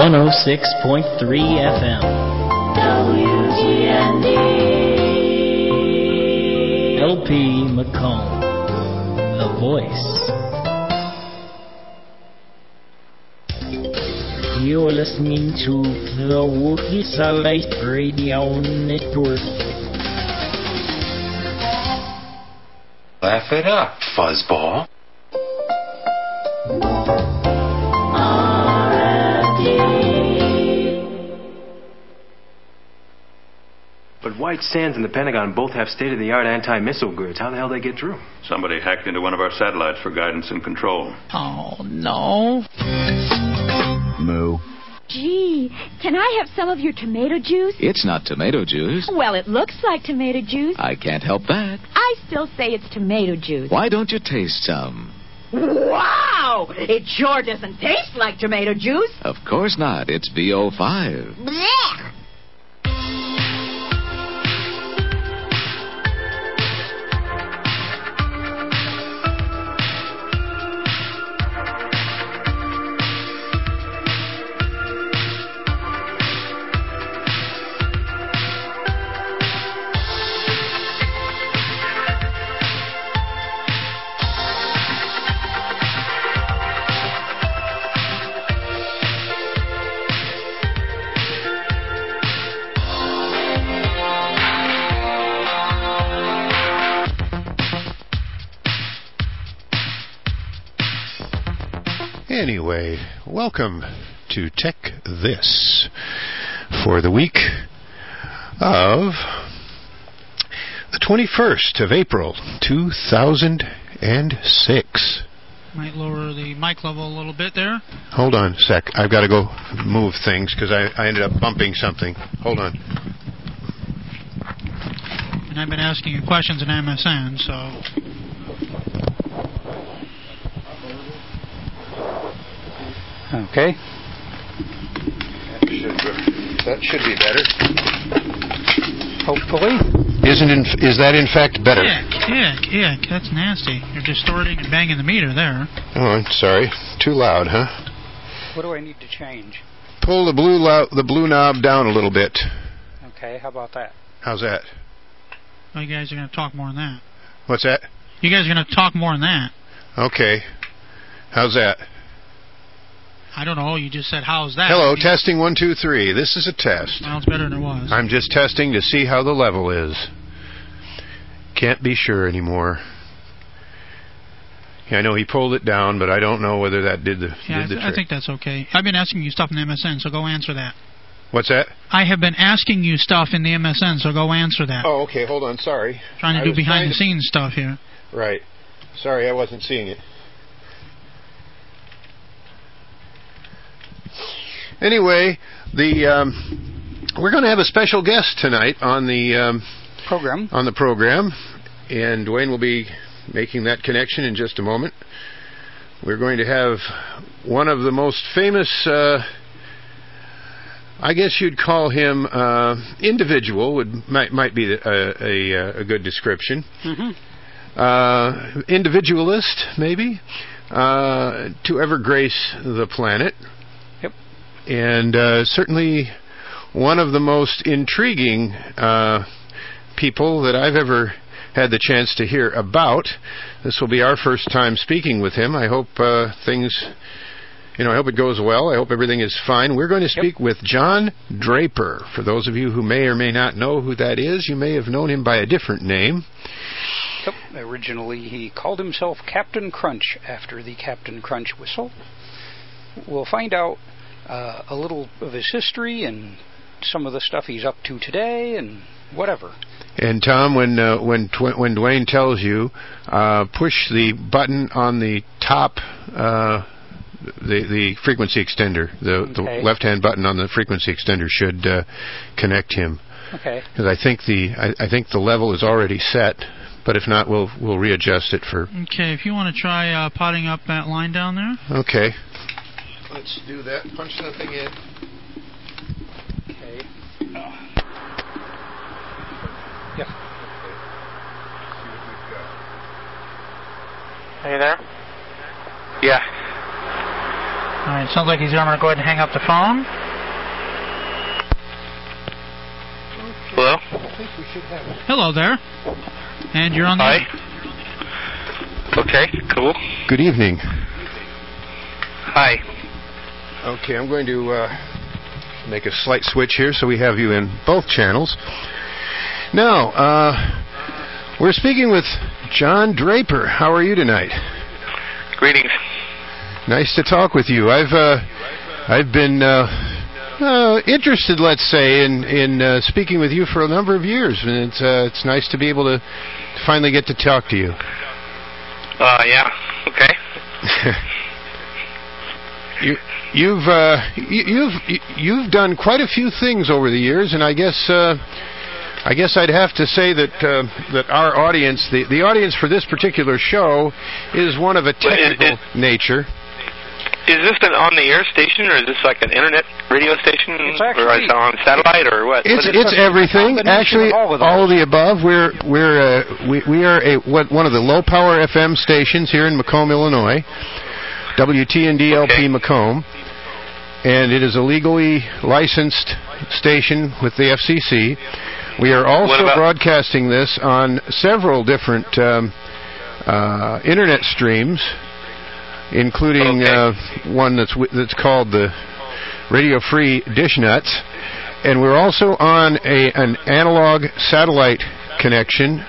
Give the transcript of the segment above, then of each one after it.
106.3 FM. WGND. LP Macomb, the voice. You're listening to the Wookiee Satellite Radio Network. Laugh it up, fuzzball. But White Sands and the Pentagon both have state-of-the-art anti-missile grids. How the hell did they get through? Somebody hacked into one of our satellites for guidance and control. Oh, no. Moo. Gee, can I have some of your tomato juice? It's not tomato juice. Well, it looks like tomato juice. I can't help that. I still say it's tomato juice. Why don't you taste some? Wow! It sure doesn't taste like tomato juice. Of course not. It's VO5. Blech! Anyway, welcome to Tech This for the week of the 21st of April, 2006. Might lower the mic level a little bit there. Hold on a sec. I've got to go move things because I ended up bumping something. Hold on. And I've been asking you questions in MSN, so... Okay. That should be better. Hopefully. Is that in fact better? Yeah, that's nasty. You're distorting and banging the meter there. Oh, I'm sorry. Too loud, huh? What do I need to change? Pull the blue knob down a little bit. Okay, how about that? How's that? Well, you guys are going to talk more than that. What's that? You guys are going to talk more than that. Okay. How's that? I don't know. You just said, how's that? Hello, testing 1, 2, 3. This is a test. Well, it's better than it was. I'm just testing to see how the level is. Can't be sure anymore. Yeah, I know he pulled it down, but I don't know whether that did the trick. I think that's okay. I've been asking you stuff in the MSN, so go answer that. What's that? I have been asking you stuff in the MSN, so go answer that. Oh, okay. Hold on. Sorry. Trying to do behind-the-scenes stuff here. Right. Sorry, I wasn't seeing it. Anyway, we're going to have a special guest tonight on the program. And Dwayne will be making that connection in just a moment. We're going to have one of the most famous, I guess you'd call him individual, might be a good description. Mm-hmm. Individualist, maybe, to ever grace the planet. Yep. And certainly one of the most intriguing people that I've ever had the chance to hear about. This will be our first time speaking with him. I hope I hope it goes well. I hope everything is fine. We're going to speak with John Draper. For those of you who may or may not know who that is, you may have known him by a different name. Yep. Originally, he called himself Captain Crunch after the Captain Crunch whistle. We'll find out a little of his history and some of the stuff he's up to today and whatever. And Tom, when Dwayne tells you, push the button on the top, the frequency extender. The left-hand button on the frequency extender should connect him. Okay. Because I think the level is already set, but if not, we'll readjust it for. Okay, if you want to try potting up that line down there. Okay. Let's do that. Punch something in. Okay. Yep. Are you there? Yeah. All right, sounds like he's going to go ahead and hang up the phone. Hello? Hello there. And you're on the Hi. Okay, cool. Good evening. Hi. Okay, I'm going to make a slight switch here so we have you in both channels. Now, we're speaking with John Draper. How are you tonight? Greetings. Nice to talk with you. I've been interested, let's say, in speaking with you for a number of years, and it's nice to be able to finally get to talk to you. Yeah. Okay. You've done quite a few things over the years, and I guess I'd have to say that our audience, the audience for this particular show, is one of a technical nature. Is this an on-the-air station, or is this like an internet radio station, or is it on satellite, or what? It's everything. Actually, all of the above. We are one of the low-power FM stations here in Macomb, Illinois. WTND LP Macomb, and it is a legally licensed station with the FCC. We are also broadcasting this on several different internet streams, including one that's called the Radio Free Dish Nuts, and we're also on an analog satellite connection.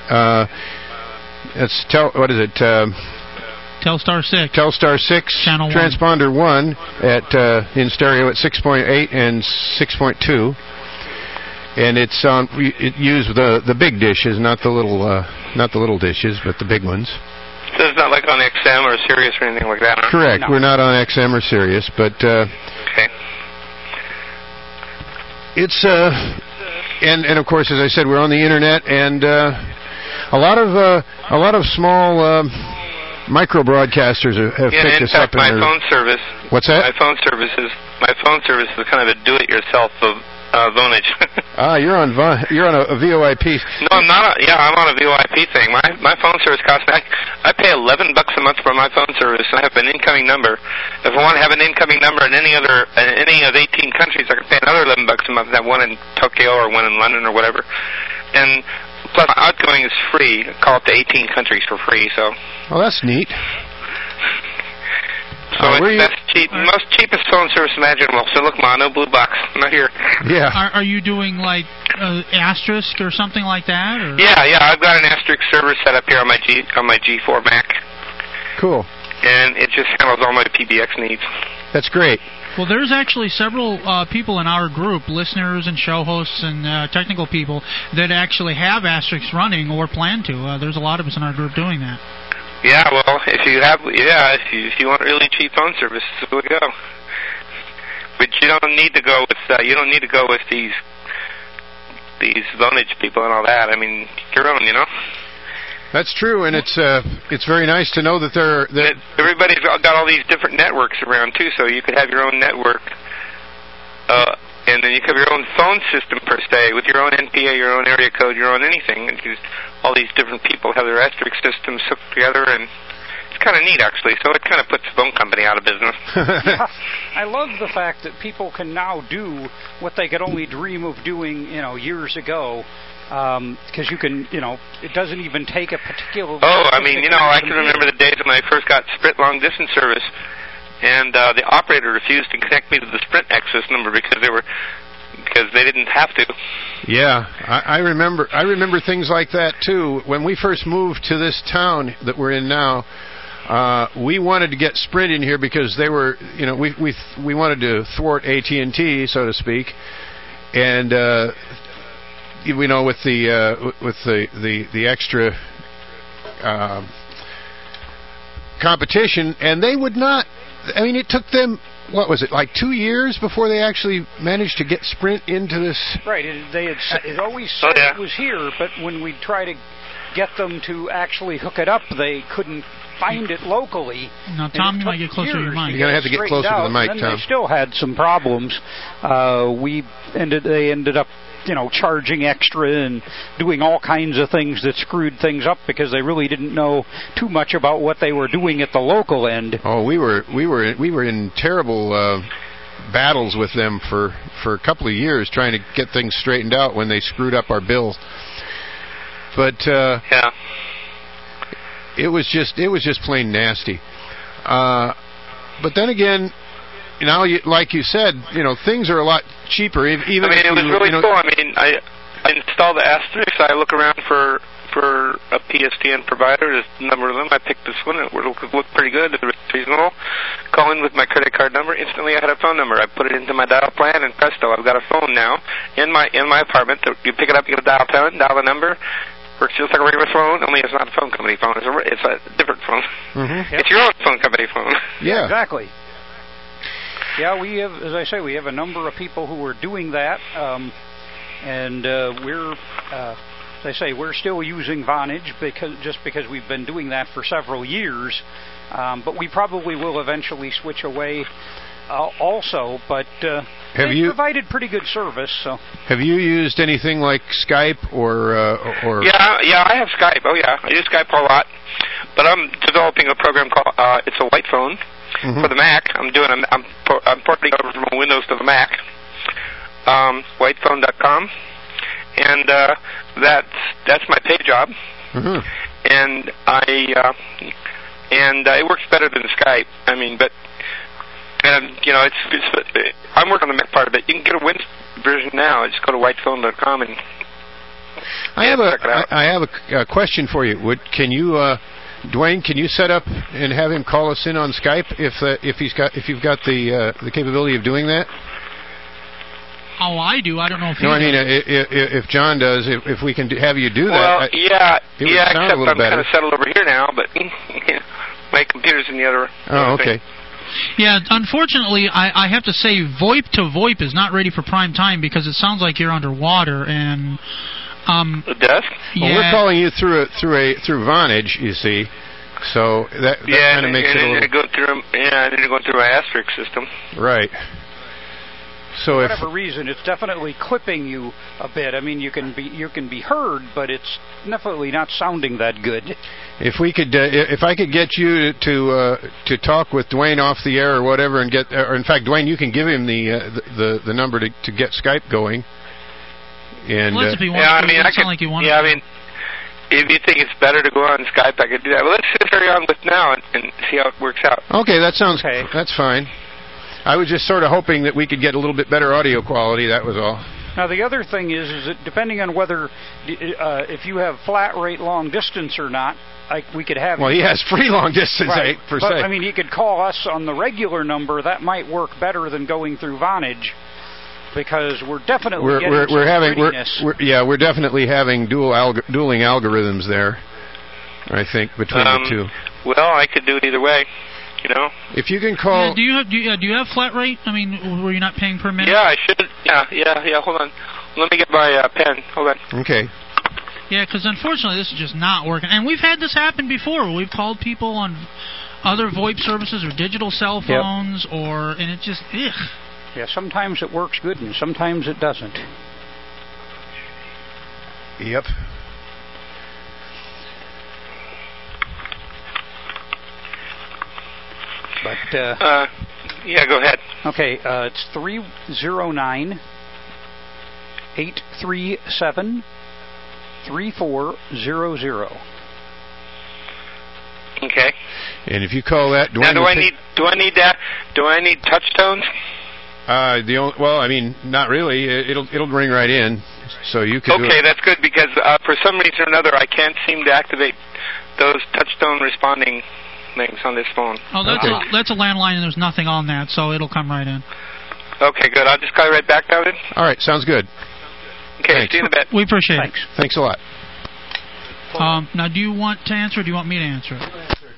What is it? Telstar 6. Telstar 6, Channel 1. Transponder 1 in stereo at 6.8 and 6.2. And it uses the big dishes, not the little dishes, but the big ones. So it's not like on XM or Sirius or anything like that, huh? Correct. No. We're not on XM or Sirius, but okay. It's and of course, as I said, we're on the internet, and a lot of small micro broadcasters have picked us up. My phone service. What's that? My phone service is kind of a do-it-yourself Vonage. You're on a VoIP. No, I'm not. I'm on a VoIP thing. My phone service costs me. I pay $11 a month for my phone service, and I have an incoming number. If I want to have an incoming number in any of 18 countries, I can pay another $11 a month. I have one in Tokyo or one in London or whatever. And plus, outgoing is free. I call it to 18 countries for free. So. Well, that's neat. So that's cheap, most cheapest phone service imaginable. So look, no blue box. I'm not here. Yeah. Are you doing like Asterisk or something like that? Or? Yeah. I've got an Asterisk server set up here on my G4 Mac. Cool. And it just handles all my PBX needs. That's great. Well, there's actually several people in our group, listeners and show hosts and technical people, that actually have Asterisk running or plan to. There's a lot of us in our group doing that. Yeah, well, if you want really cheap phone service, this is the way to go. But you don't need to go with these Vonage people and all that. I mean, your own, That's true, and it's very nice to know that everybody's got all these different networks around too. So you could have your own network, and then you could have your own phone system per se, with your own NPA, your own area code, your own anything, and all these different people have their Asterisk systems hooked together, and it's kind of neat, actually. So it kind of puts the phone company out of business. Yeah, I love the fact that people can now do what they could only dream of doing, years ago. Because you can, it doesn't even take a particular... I can remember the days when I first got Sprint long-distance service, and the operator refused to connect me to the Sprint access number because they didn't have to. Yeah, I remember things like that too. When we first moved to this town that we're in now, we wanted to get Sprint in here because they were, we wanted to thwart AT&T, so to speak, and with the extra competition, and they would not. I mean, it took them, what was it, like 2 years before they actually managed to get Sprint into this? Right. It always said it was here, but when we try to get them to actually hook it up, they couldn't find it locally. Now, Tom, you might get closer to your mic. You're going to have to get closer to the mic, Tom. They still had some problems. They ended up charging extra and doing all kinds of things that screwed things up because they really didn't know too much about what they were doing at the local end. Oh, we were in terrible battles with them for a couple of years trying to get things straightened out when they screwed up our bill. But yeah, it was just plain nasty. But then again, now, like you said, things are a lot cheaper. Even it was really cool. I installed the Asterisk. I look around for a PSTN provider. There's a number of them. I picked this one. It looked pretty good. It was reasonable. Call in with my credit card number. Instantly, I had a phone number. I put it into my dial plan, and presto, I've got a phone now in my apartment. You pick it up, you get a dial tone, dial the number. Works just like a regular phone, only it's not a phone company phone. It's a different phone. Mm-hmm. It's your own phone company phone. Yeah, exactly. Yeah, we have, as I say, we have a number of people who are doing that, and we're, as I say, we're still using Vonage because we've been doing that for several years, but we probably will eventually switch away also. But they provided pretty good service. So, have you used anything like Skype or? Yeah, I have Skype. Oh yeah, I use Skype a lot, but I'm developing a program called it's a White Phone. Mm-hmm. For the Mac, I'm porting over from Windows to the Mac. Whitephone.com, and that's my pay job. Mm-hmm. And it works better than Skype. I'm working on the Mac part of it. You can get a Windows version now. Just go to whitephone.com and I have a question for you. Can you? Dwayne, can you set up and have him call us in on Skype if you've got the capability of doing that? Oh, I do. I don't know if No, I mean, if John does, if we can have you do that. Well, yeah, except I'm better. kind of settled over here now, but my computer's in the other. Oh, okay. Yeah, unfortunately, I have to say VoIP to VoIP is not ready for prime time because it sounds like you're underwater and. It does? Well, we're calling you through Vonage, you see. So that kind of makes it a little. I need to go through my Asterisk system. Right. So for whatever reason, it's definitely clipping you a bit. I mean, you can be heard, but it's definitely not sounding that good. If I could get you to talk with Dwayne off the air or whatever, and or in fact, Dwayne, you can give him the number to get Skype going. And well, if you want if you think it's better to go on Skype, I could do that. Well, let's just carry on with now and see how it works out. Okay, that's fine. I was just sort of hoping that we could get a little bit better audio quality. That was all. Now the other thing is that depending on whether if you have flat rate long distance or not, we could have. Well, he has free long distance, right. per but, se. I mean, he could call us on the regular number. That might work better than going through Vonage. Because we're definitely we're definitely having dueling algorithms there. I think between the two. Well, I could do it either way. If you can call. Yeah, do you have flat rate? I mean, were you not paying per minute? Yeah, I should. Yeah. Hold on. Let me get my pen. Hold on. Okay. Yeah, because unfortunately this is just not working, and we've had this happen before. We've called people on other VoIP services or digital cell phones, and it just Yeah, sometimes it works good and sometimes it doesn't. Yep. But yeah, go ahead. Okay, it's 309-837-3400. Okay. And if you call that, Dwayne, now, do I need touch tones? Well, I mean, not really. It'll ring right in, so you can. Okay, that's good because for some reason or another, I can't seem to activate those touch tone responding things on this phone. Oh, that's a landline, and there's nothing on that, so it'll come right in. Okay, good. I'll just call you right back, David. All right, sounds good. Okay, Thanks. see you in a bit. We appreciate it. Thanks a lot. Now, do you want to answer, or do you want me to answer it?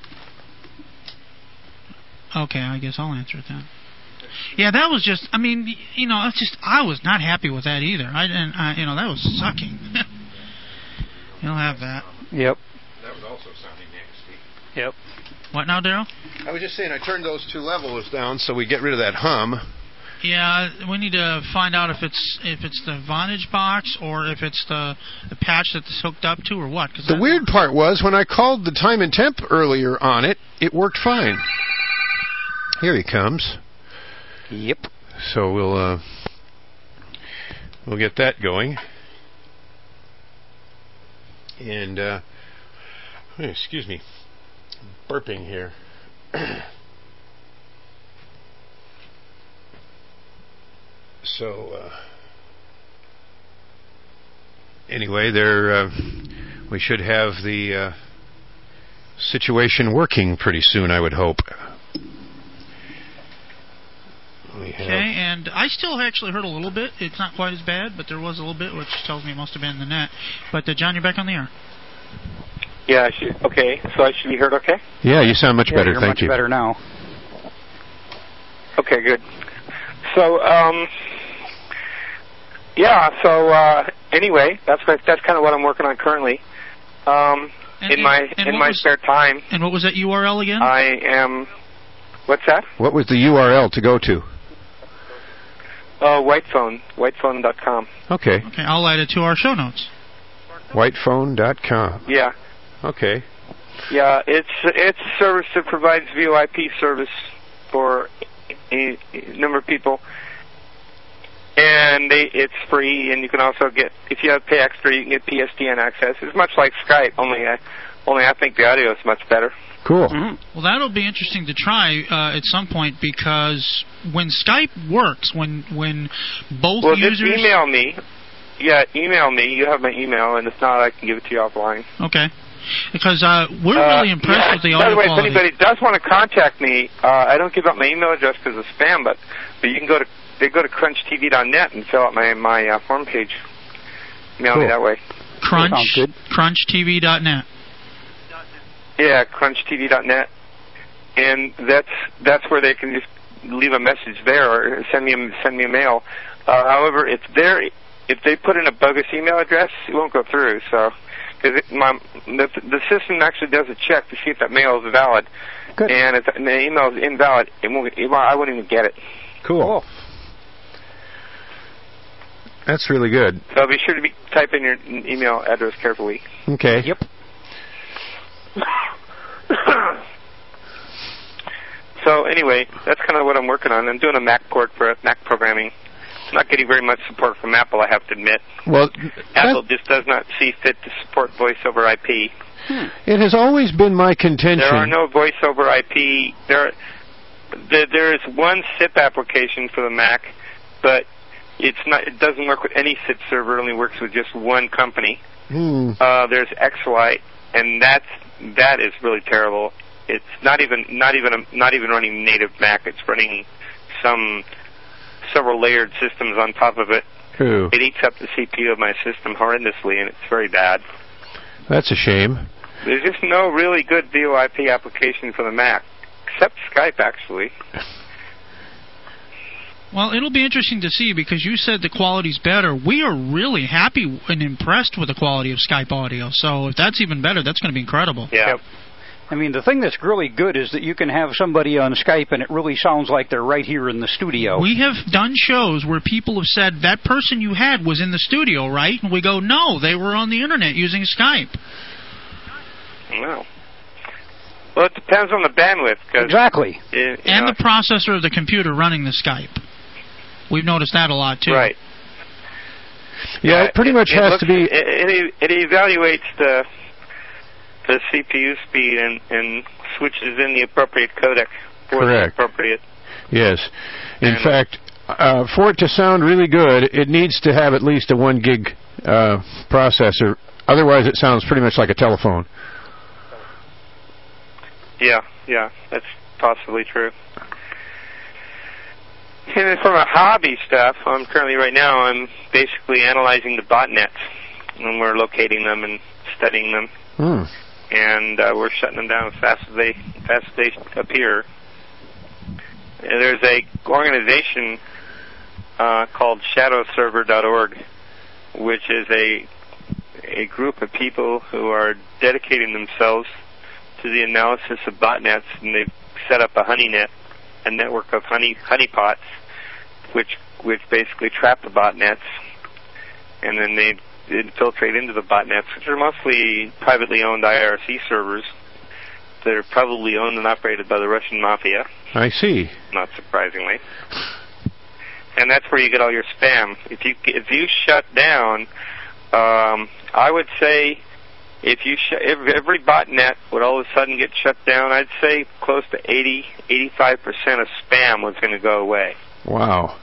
Okay, I guess I'll answer it then. Yeah, that was just. I mean, it's just. I was not happy with that either. That was sucking. You'll have that. Yep. That was also sounding nasty. Yep. What now, Daryl? I was just saying, I turned those two levels down so we get rid of that hum. Yeah, we need to find out if it's the Vonage box or if it's the patch that it's hooked up to or what. The weird part was when I called the time and temp earlier on it worked fine. Here he comes. Yep. So we'll get that going. And excuse me, burping here. So anyway, we should have the situation working pretty soon, I would hope. Okay, and I still actually heard a little bit. It's not quite as bad, but there was a little bit, which tells me it must have been the net. But John, you're back on the air. Yeah, okay. So I should be heard okay? Yeah, you sound much better. You're Thank much you. better now. Okay, good. So, anyway, that's kind of what I'm working on currently. In my spare time. And what was that URL again? I am. What's that? What was the URL to go to? Whitephone.com. Okay. Okay, I'll add it to our show notes. Whitephone.com. Yeah. Okay. Yeah, it's a service that provides VoIP service for a number of people, and it's free. And you can also get, if you pay extra, you can get PSTN access. It's much like Skype, only I think the audio is much better. Cool. Mm-hmm. Well, that'll be interesting to try at some point, because when Skype works, when both users... Just email me. Yeah, email me. You have my email, and if not, I can give it to you offline. Okay. Because we're really impressed with the audio quality. By the way, quality. if anybody does want to contact me, I don't give out my email address because of spam, but you can go to crunchtv.net and fill out my form page. Mail me that way. Crunchtv.net. Yeah, crunchtv.net, and that's where they can just leave a message there or send me a mail. However, if they put in a bogus email address, it won't go through. So, because the system actually does a check to see if that mail is valid. Good. And if the email is invalid, I wouldn't even get it. Cool. That's really good. So be sure to type in your email address carefully. Okay. Yep. So anyway, that's kind of what I'm working on. I'm doing a Mac port for Mac programming. I'm not getting very much support from Apple, I have to admit. Well, Apple just does not see fit to support voice over IP. It has always been my contention. There are no voice over IP. There is one SIP application for the Mac, but it doesn't work with any SIP server. It only works with just one company. There's XLite, and that is really terrible. It's not even running native Mac. It's running several layered systems on top of it. Ooh. It eats up the CPU of my system horrendously, and it's very bad. That's a shame. There's just no really good VoIP application for the Mac, except Skype, actually. Well, it'll be interesting to see, because you said the quality's better. We are really happy and impressed with the quality of Skype audio. So if that's even better, that's going to be incredible. Yeah. Yep. I mean, the thing that's really good is that you can have somebody on Skype and it really sounds like they're right here in the studio. We have done shows where people have said, that person you had was in the studio, right? And we go, no, they were on the internet using Skype. No. Well, it depends on the bandwidth. Exactly. And the processor of the computer running the Skype. We've noticed that a lot, too. Right. Yeah, it pretty much has to be... It evaluates the CPU speed and switches in the appropriate codec for the appropriate. Yes. In fact, for it to sound really good, it needs to have at least a 1 gig processor. Otherwise, it sounds pretty much like a telephone. Yeah, that's possibly true. And from a hobby stuff, I'm basically analyzing the botnets, and we're locating them and studying them. And we're shutting them down as fast as they appear. And there's a organization called shadowserver.org, which is a group of people who are dedicating themselves to the analysis of botnets, and they've set up a honeynet, a network of honeypots, which basically trap the botnets, and then they infiltrate into the botnets, which are mostly privately owned IRC servers that are probably owned and operated by the Russian mafia. I see. Not surprisingly. and that's where you get all your spam. If you shut down, I would say if every botnet would all of a sudden get shut down, I'd say close to 85% of spam was going to go away. Wow.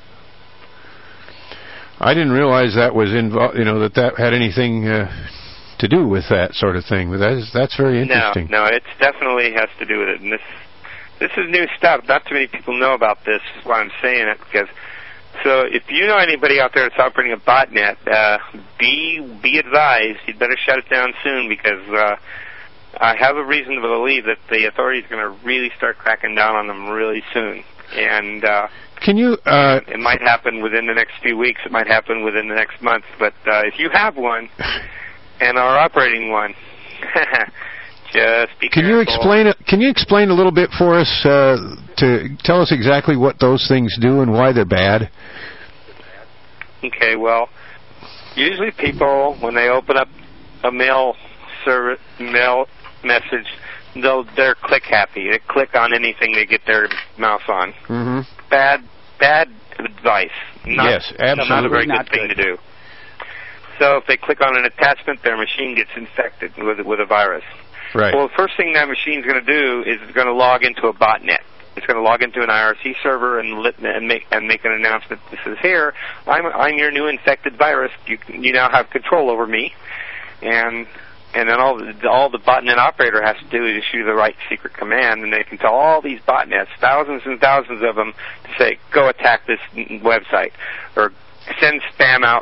I didn't realize that was involved. That had anything to do with that sort of thing. But that's very interesting. No, it definitely has to do with it. And this is new stuff. Not too many people know about this. Is why I'm saying it. So if you know anybody out there that's operating a botnet, be advised. You'd better shut it down soon, because I have a reason to believe that the authorities are going to really start cracking down on them really soon. And can you? It might happen within the next few weeks. It might happen within the next month. But if you have one and are operating one, just be careful. Can you explain a little bit for us to tell us exactly what those things do and why they're bad? Okay. Well, usually people, when they open up a mail message, they're click happy. They click on anything they get their mouse on. Mm-hmm. Bad advice. Yes, absolutely. Not a very good thing to do. So if they click on an attachment, their machine gets infected with a virus. Right. Well, the first thing that machine's going to do is it's going to log into a botnet. It's going to log into an IRC server and make an announcement. This is here. I'm your new infected virus. You now have control over me, and then all the botnet operator has to do is issue the right secret command, and they can tell all these botnets, thousands and thousands of them, to say, go attack this website, or send spam out,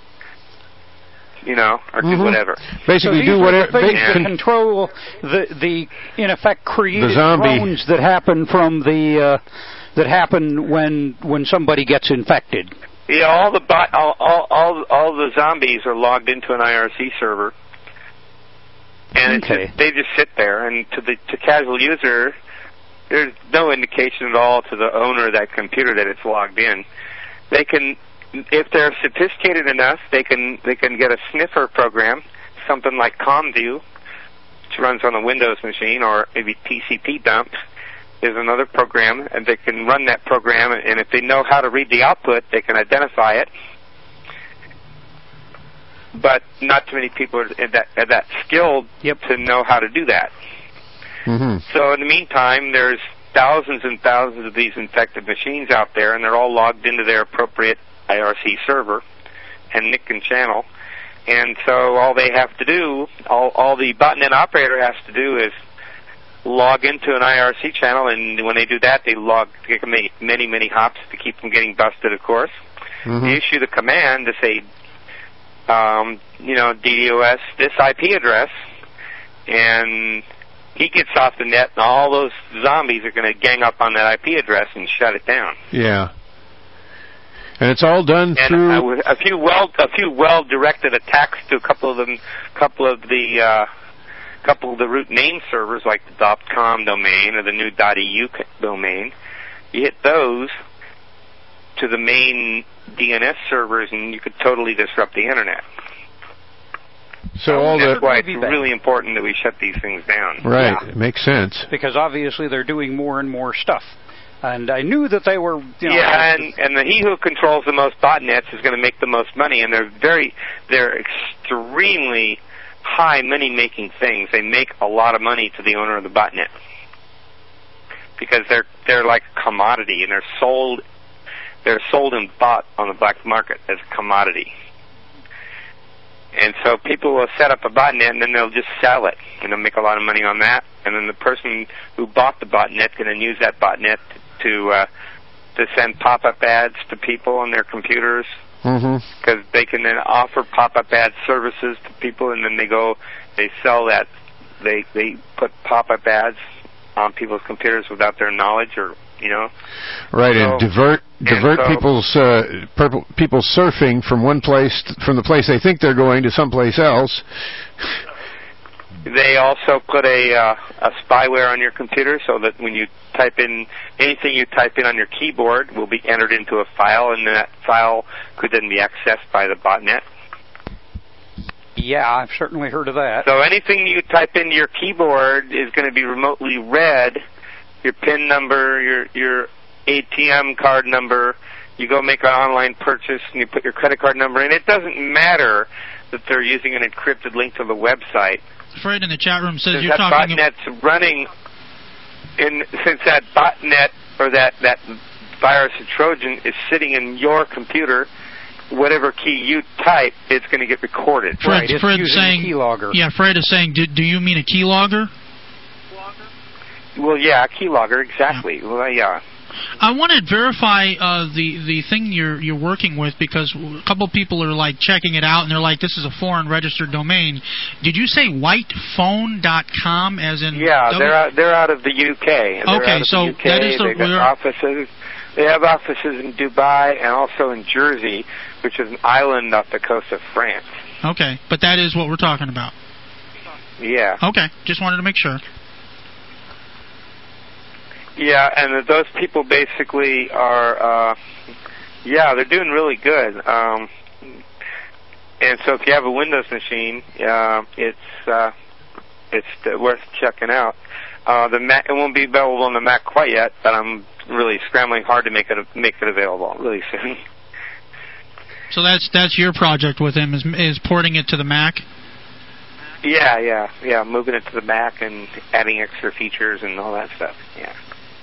or do whatever. Basically, so do whatever. They control the in effect created the zombie drones that happen from that happen when somebody gets infected. Yeah, all the zombies are logged into an IRC server. And they just sit there, and to casual user, there's no indication at all to the owner of that computer that it's logged in. They can, if they're sophisticated enough, they can get a sniffer program, something like ComView, which runs on a Windows machine, or maybe TCP dump is another program, and they can run that program, and if they know how to read the output, they can identify it. But not too many people are that skilled to know how to do that. Mm-hmm. So in the meantime, there's thousands and thousands of these infected machines out there, and they're all logged into their appropriate IRC server and NIC and channel. And so all they have to do, all the botnet operator has to do is log into an IRC channel, and when they do that, they make many, many hops to keep from getting busted, of course. Mm-hmm. They issue the command to say, DDoS this IP address, and he gets off the net, and all those zombies are going to gang up on that IP address and shut it down. Yeah. And it's all done through a few well-directed attacks to a couple of the root name servers, like the .com domain or the new .eu domain. You hit those to the main DNS servers, and you could totally disrupt the internet. So that's why it's really important that we shut these things down. Right, Yeah. It makes sense. Because obviously they're doing more and more stuff. And I knew that they were, and he who controls the most botnets is going to make the most money, and they're extremely high money-making things. They make a lot of money to the owner of the botnet because they're like a commodity, and they're sold and bought on the black market as a commodity. And so people will set up a botnet, and then they'll just sell it, and they'll make a lot of money on that. And then the person who bought the botnet can then use that botnet to send pop-up ads to people on their computers, because they can then offer pop-up ad services to people, and then they sell that. They put pop-up ads on people's computers without their knowledge, or right, and divert people surfing from the place they think they're going to someplace else. They also put a spyware on your computer, so that when you type in anything you type in on your keyboard will be entered into a file, and that file could then be accessed by the botnet. Yeah, I've certainly heard of that. So anything you type into your keyboard is going to be remotely read. Your PIN number, your ATM card number, you go make an online purchase and you put your credit card number in. It doesn't matter that they're using an encrypted link to the website. Fred in the chat room says you're that talking. Botnet's running since that botnet or that virus or Trojan is sitting in your computer. Whatever key you type, it's going to get recorded. Fred's saying, keylogger. Yeah, Fred is saying, do you mean a keylogger? Well, yeah, a keylogger, exactly. Yeah. Well, yeah. I want to verify the thing you're working with, because a couple of people are like checking it out and they're like, this is a foreign registered domain. Did you say whitephone.com as in? Yeah, they're out of the UK. Okay, so UK. that is They've got offices. They have offices in Dubai and also in Jersey, which is an island off the coast of France. Okay, but that is what we're talking about. Yeah. Okay, just wanted to make sure. Yeah, and those people basically are, they're doing really good. And so if you have a Windows machine, it's worth checking out. The Mac, it won't be available on the Mac quite yet, but I'm really scrambling hard to make it available really soon. So that's your project with him is porting it to the Mac. Yeah, moving it to the Mac and adding extra features and all that stuff. Yeah.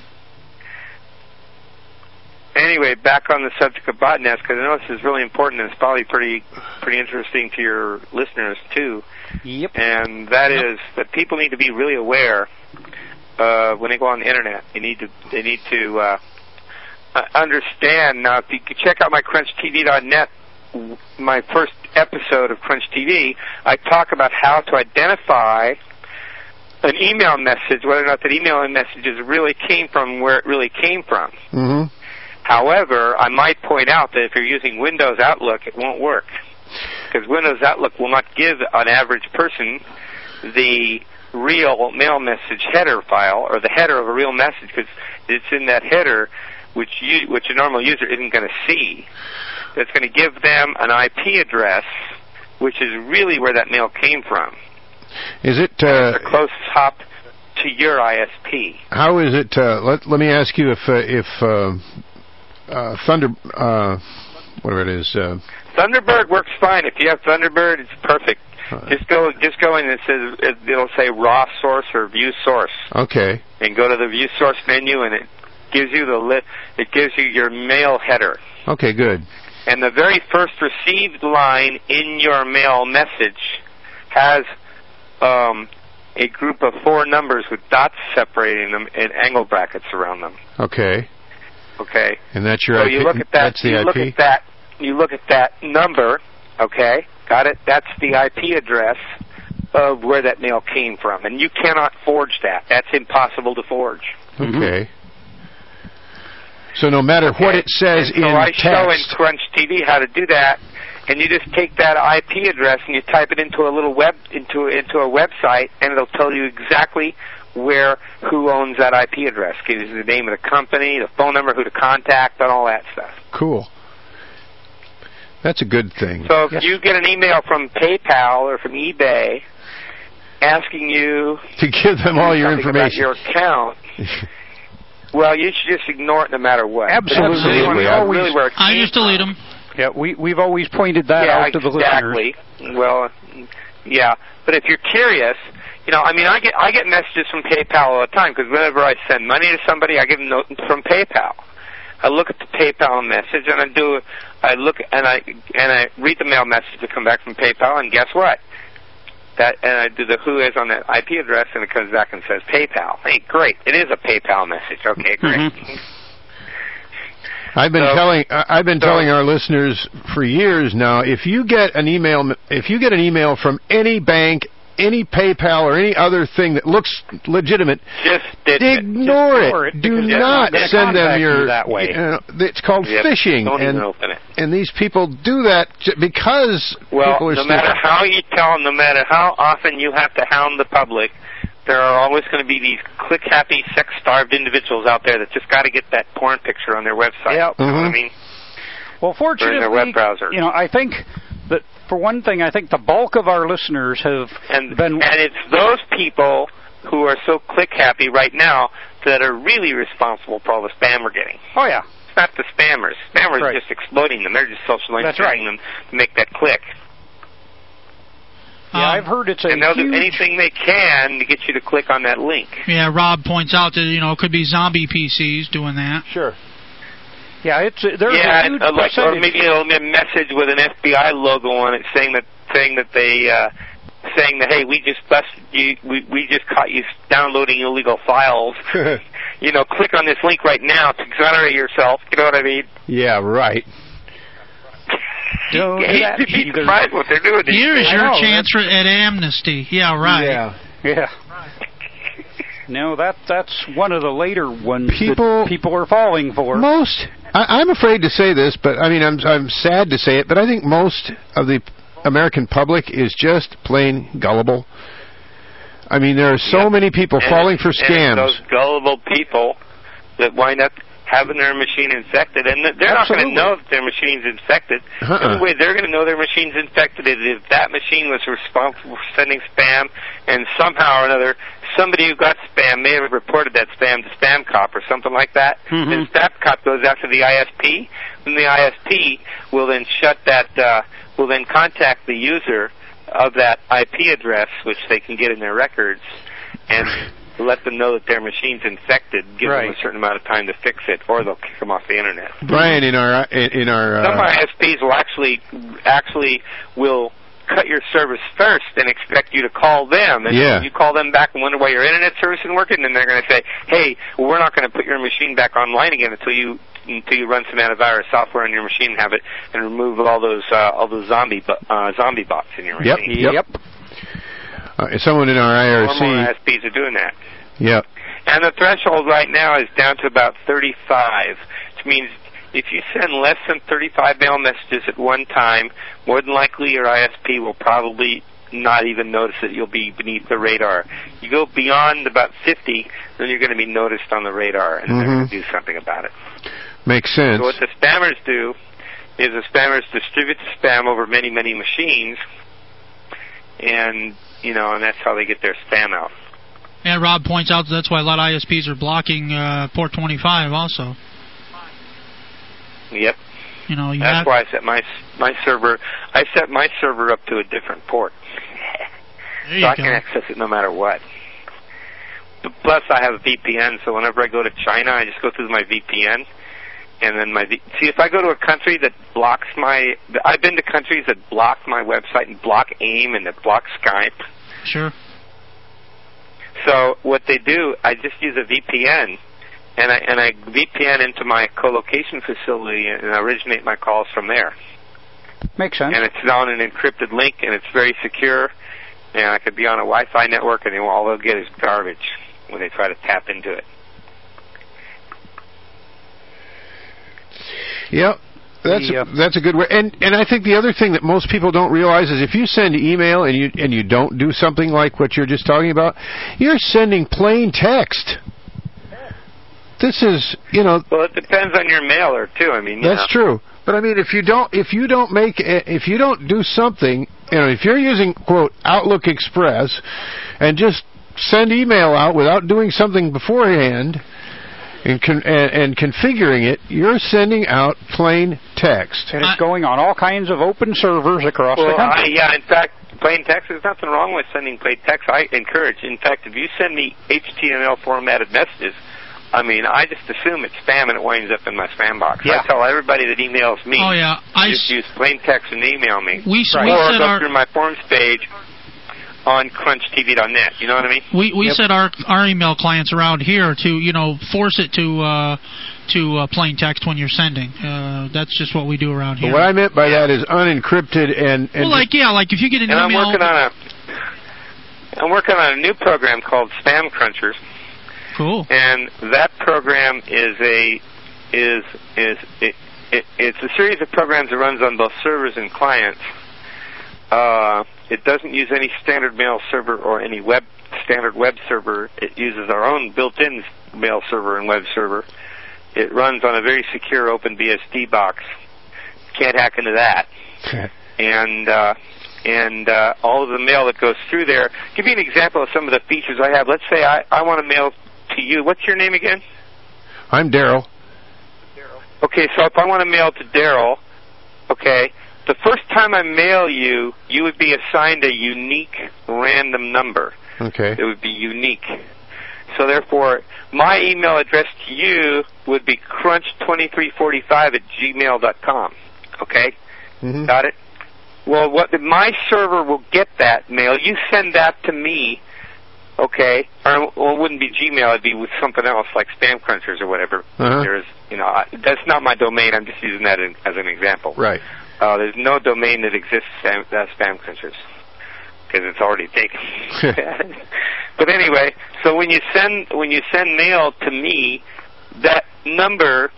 Anyway, back on the subject of botnets, because I know this is really important and it's probably pretty interesting to your listeners too. Yep. And that is that people need to be really aware when they go on the internet. They need to understand. Now, if you could check out my CrunchTV.net, my first episode of Crunch TV, I talk about how to identify an email message, whether or not that email messages really came from where it really came from. Mm-hmm. However, I might point out that if you're using Windows Outlook, it won't work, because Windows Outlook will not give an average person the real mail message header file, or the header of a real message, because it's in that header which a normal user isn't going to see. That's going to give them an IP address, which is really where that mail came from. Is it the closest hop to your ISP? How is it? Let me ask you if Thunder, whatever it is. Thunderbird works fine. If you have Thunderbird, it's perfect. Just go in and it'll say raw source or view source. Okay. And go to the view source menu, and it gives you your mail header. Okay, good. And the very first received line in your mail message has a group of 4 numbers with dots separating them and angle brackets around them. Okay. Okay. And that's your so IP? You look at that. That's the IP? You look at that number. Okay. Got it? That's the IP address of where that mail came from. And you cannot forge that. That's impossible to forge. Okay. Mm-hmm. So no matter what it says in text. So I show in Crunch TV how to do that, and you just take that IP address and you type it into a little into a website, and it'll tell you exactly who owns that IP address. Gives you the name of the company, the phone number, who to contact, and all that stuff. Cool. That's a good thing. So if you get an email from PayPal or from eBay asking you to give them all your information about your account, well, you should just ignore it no matter what. Absolutely. I just delete them. Yeah, we've always pointed that out to the listeners. Well, yeah, but if you're curious, I get messages from PayPal all the time, because whenever I send money to somebody, I get a note from PayPal. I look at the PayPal message, and I read the mail message that come back from PayPal, and guess what? And I do the who is on that IP address, and it comes back and says PayPal. Hey, great! It is a PayPal message. Okay, great. Mm-hmm. I've been telling our listeners for years now, if you get an email from any bank, any PayPal, or any other thing that looks legitimate, ignore it. Do not send them that way. It's called phishing. Don't even open it. And these people do that because people are no matter how you tell them, no matter how often you have to hound the public, there are always going to be these click-happy, sex-starved individuals out there that just got to get that porn picture on their website. Yep. You know what I mean? Well, fortunately, or in their web browser. I think that, for one thing, I think the bulk of our listeners have been... And it's those people who are so click-happy right now that are really responsible for all the spam we're getting. Oh, yeah. not the spammers. Spammers Right. are just exploiting them. They're just social That's engineering them to make that click. Yeah, I've heard it's a And they'll do huge... anything they can to get you to click on that link. Yeah, Rob points out that it could be zombie PCs doing that. Sure. Yeah, there's a huge or percentage. maybe it'll be a message with an FBI logo on it saying that hey, we just busted you, we just caught you downloading illegal files. Click on this link right now to exonerate yourself. You know what I mean? Yeah, right. Don't do that You'd be either. surprised what they're doing. Here's your chance at amnesty. Yeah, right. Yeah. No, that's one of the later ones People- that people are falling for. I'm afraid to say this, but I mean, I'm sad to say it, but I think most of the American public is just plain gullible. I mean, there are so many people falling for scams. And those gullible people that wind up having their machine infected, and they're not going to know that their machine's infected. The only way they're going to know their machine's infected is if that machine was responsible for sending spam, and somehow or another, somebody who got spam may have reported that spam to Spam Cop or something like that. And Spam Cop goes after the ISP, and the ISP will then will then contact the user of that IP address, which they can get in their records, and let them know that their machine's infected, give them a certain amount of time to fix it, or they'll kick them off the internet. Brian, in our some ISPs will actually will cut your service first and expect you to call them, and you call them back and wonder why your internet service isn't working, and they're going to say, hey, we're not going to put your machine back online again until you run some antivirus software on your machine and have it and remove all those zombie bots in your machine. Yep. Someone in our IRC. More ISPs are doing that. Yep. And the threshold right now is down to about 35, which means if you send less than 35 mail messages at one time, more than likely your ISP will probably not even notice that you'll be beneath the radar. You go beyond about 50, then you're going to be noticed on the radar, and they're going to do something about it. Makes sense. So what the spammers do is the spammers distribute the spam over many, many machines, and that's how they get their spam out. And Rob points out that's why a lot of ISPs are blocking port 25 also. Yep. That's why I set my server. I set my server up to a different port, so I can access it no matter what. Plus, I have a VPN, so whenever I go to China, I just go through my VPN, and then if I go to a country that blocks I've been to countries that block my website and block AIM and that block Skype. Sure. So what they do, I just use a VPN. And I VPN into my co-location facility and originate my calls from there. Makes sense. And it's on an encrypted link, and it's very secure. And I could be on a Wi-Fi network, and all they'll get is garbage when they try to tap into it. Yep. That's a good way. And I think the other thing that most people don't realize is if you send email and you don't do something like what you're just talking about, you're sending plain text. This is, Well, it depends on your mailer too. I mean, that's true. But I mean, if you don't do something, if you're using quote Outlook Express and just send email out without doing something beforehand and configuring it, you're sending out plain text. And it's going on all kinds of open servers across the country. In fact, plain text, there's nothing wrong with sending plain text. I encourage. In fact, if you send me HTML formatted messages, I just assume it's spam and it winds up in my spam box. I tell everybody that emails me, just use plain text and email me. Or go through my forms page on crunchtv.net. You know what I mean? We set our email clients around here to force it to plain text when you're sending. That's just what we do around here. What I meant by that is unencrypted and like if you get an email. I'm working on a new program called Spam Crunchers. Cool. And that program it's a series of programs that runs on both servers and clients. It doesn't use any standard mail server or any standard web server. It uses our own built-in mail server and web server. It runs on a very secure OpenBSD box. Can't hack into that. And all of the mail that goes through there. Give you an example of some of the features I have. Let's say I want to mail to you. What's your name again? I'm Daryl. Okay, so if I want to mail to Daryl, okay, the first time I mail you, you would be assigned a unique random number. Okay. It would be unique. So therefore, my email address to you would be crunch2345@gmail.com. Okay? Mm-hmm. Got it? Well, my server will get that mail. You send that to me, okay? Or well, it wouldn't be Gmail. It'd be with something else like Spam Crunchers or whatever. Uh-huh. There's, that's not my domain. I'm just using that as an example. Right. There's no domain that exists as Spam Crunchers because it's already taken. But anyway, so when you send mail to me, that number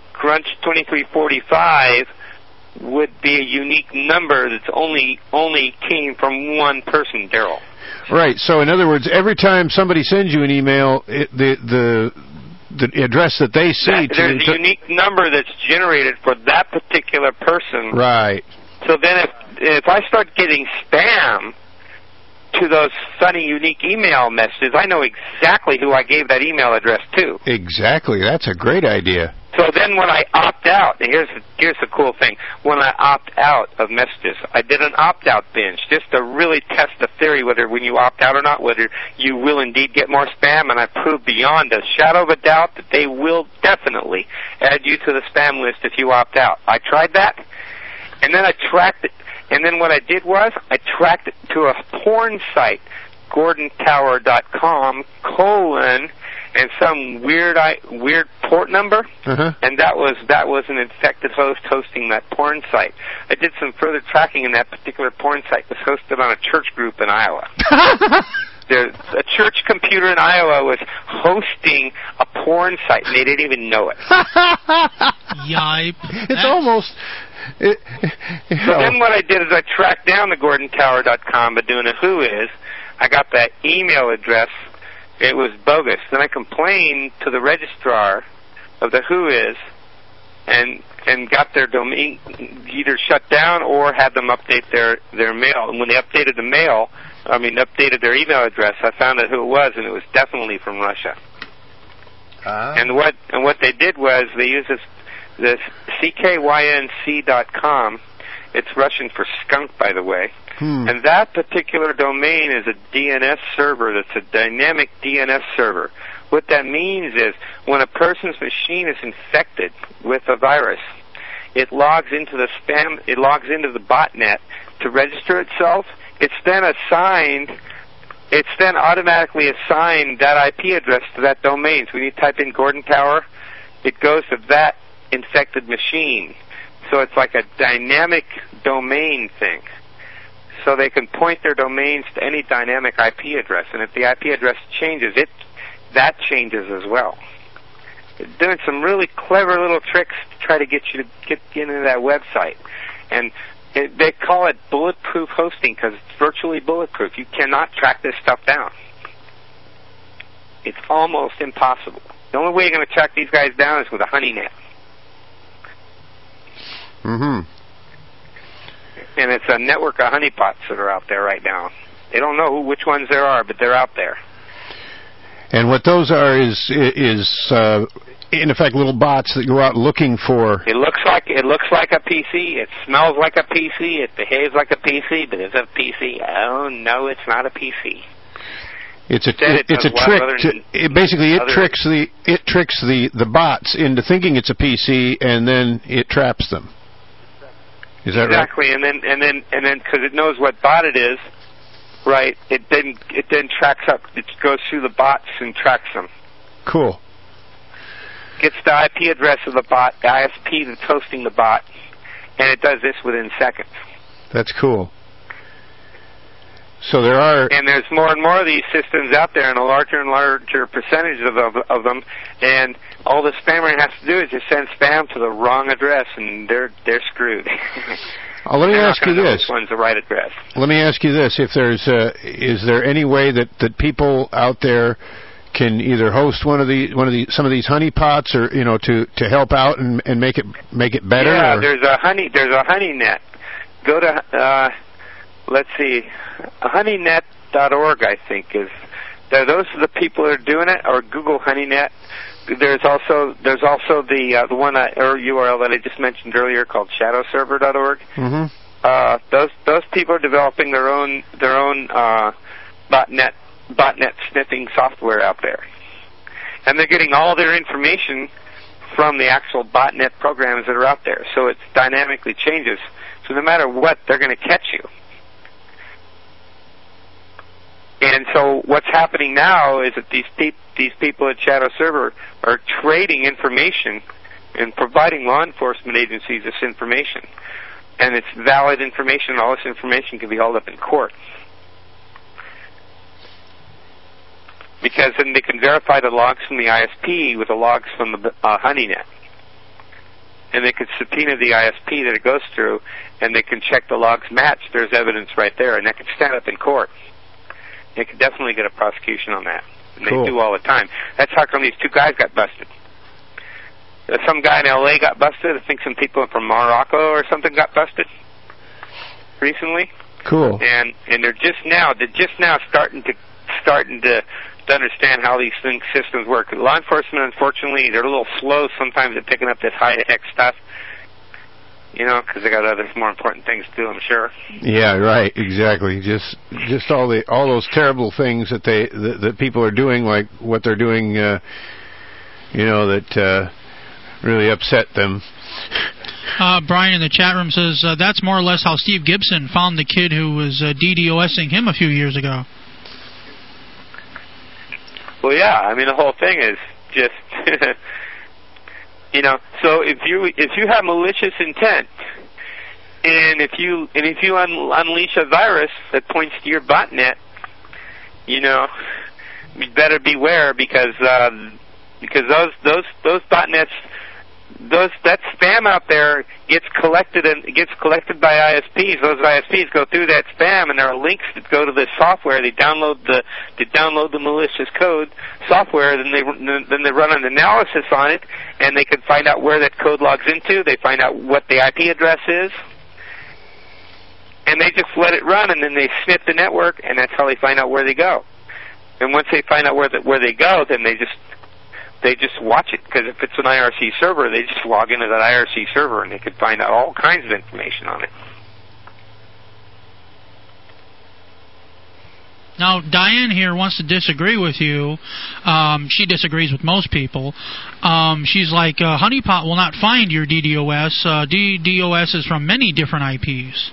Crunch2345 would be a unique number that's only came from one person, Daryl. Right. So in other words, every time somebody sends you an email, the address that they see there's a unique number that's generated for that particular person. Right. So then if I start getting spam to those funny unique email messages, I know exactly who I gave that email address to. Exactly. That's a great idea. So then when I opt out, here's the cool thing. When I opt out of messages, I did an opt-out binge just to really test the theory whether when you opt out or not, whether you will indeed get more spam, and I proved beyond a shadow of a doubt that they will definitely add you to the spam list if you opt out. I tried that, and then I tracked it. And then what I did was I tracked it to a porn site, GordonTower.com, and some weird port number, and that was an infected host hosting that porn site. I did some further tracking, and that particular porn site was hosted on a church group in Iowa. There's a church computer in Iowa was hosting a porn site, and they didn't even know it. Yipe. It's almost... So then what I did is I tracked down the GordonTower.com by doing a whois. I got that email address. It was bogus. Then I complained to the registrar of the whois and got their domain either shut down or had them update their mail. And when they updated updated their email address, I found out who it was, and it was definitely from Russia. And what they did was they used this CKYNC.com. It's Russian for skunk, by the way. And that particular domain is a DNS server that's a dynamic DNS server. What that means is when a person's machine is infected with a virus, it logs into the botnet to register itself. It's then automatically assigned that IP address to that domain. So when you type in Gordon Tower, it goes to that infected machine. So it's like a dynamic domain thing. So they can point their domains to any dynamic IP address, and if the IP address changes, that changes as well. They're doing some really clever little tricks to try to get you to get into that website. And they call it bulletproof hosting because it's virtually bulletproof. You cannot track this stuff down. It's almost impossible. The only way you're going to track these guys down is with a honeynet. Mm-hmm. And it's a network of honeypots that are out there right now. They don't know which ones there are, but they're out there. And what those are is in effect little bots that go out looking for. It looks like a PC. It smells like a PC. It behaves like a PC, but it's a PC. Oh no, it's not a PC. It's a trick. It tricks the bots into thinking it's a PC, and then it traps them. Is that exactly? Right? And then because it knows what bot it is, right? It then tracks up. It goes through the bots and tracks them. Cool. Gets the IP address of the bot, the ISP that's hosting the bot, and it does this within seconds. That's cool. So there's more and more of these systems out there, and a larger and larger percentage of them. And all the spammer has to do is just send spam to the wrong address, and they're screwed. Let me ask you this: which one's the right address? Let me ask you this: is there any way that people out there can either host some of these honeypots, or to help out and make it better? Yeah, there's a honeynet. Go to let's see, honeynet.org, I think, is Those are the people that are doing it, or Google HoneyNet. There's also the one or URL that I just mentioned earlier called shadowserver.org. Those people are developing their own botnet sniffing software out there, and they're getting all their information from the actual botnet programs that are out there. So it dynamically changes. So no matter what, they're going to catch you. And so what's happening now is that these people at Shadow Server are trading information and providing law enforcement agencies this information. And it's valid information. All this information can be held up in court. Because then they can verify the logs from the ISP with the logs from the HoneyNet. And they can subpoena the ISP that it goes through, and they can check the logs match. There's evidence right there, and that can stand up in court. They could definitely get a prosecution on that. And Cool. They do all the time. That's how come these two guys got busted. Some guy in L.A. got busted. I think some people from Morocco or something got busted recently. Cool. And they're just now starting to understand how these systems work. Law enforcement, unfortunately, they're a little slow sometimes at picking up this high-tech stuff. You know, because they got other more important things to do, I'm sure. Yeah, right, exactly. Just all those terrible things that that people are doing, like what they're doing, that really upset them. Brian in the chat room says that's more or less how Steve Gibson found the kid who was DDoSing him a few years ago. Well, yeah. I mean, the whole thing is just. So if you have malicious intent, and if you unleash a virus that points to your botnet, you better beware because those botnets, that spam out there gets collected by ISPs. Those ISPs go through that spam, and there are links that go to the software. They download the malicious code software, then they run an analysis on it, and they can find out where that code logs into. They find out what the IP address is, and they just let it run, and then they snip the network, and that's how they find out where they go. And once they find out where they go, then they just watch it, because if it's an IRC server, they just log into that IRC server and they can find out all kinds of information on it. Now, Diane here wants to disagree with you. She disagrees with most people. She's like, Honeypot will not find your DDoS. DDoS is from many different IPs.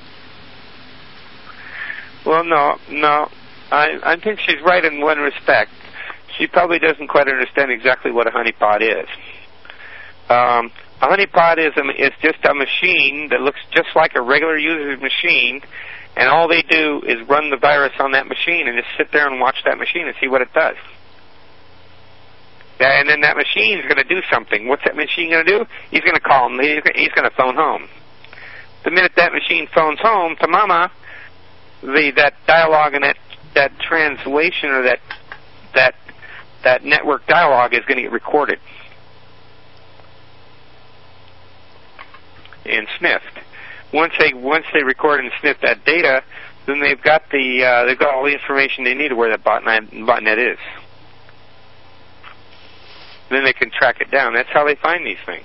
Well, no. I think she's right in one respect. She probably doesn't quite understand exactly what a honeypot is. A honeypot is just a machine that looks just like a regular user's machine, and all they do is run the virus on that machine and just sit there and watch that machine and see what it does. And then that machine is going to do something. What's that machine going to do? He's going to call him. He's going to phone home. The minute that machine phones home to Mama, that dialogue and that translation or that network dialogue is going to get recorded and sniffed. Once they record and sniff that data, then they've got all the information they need of where that botnet is. Then they can track it down. That's how they find these things.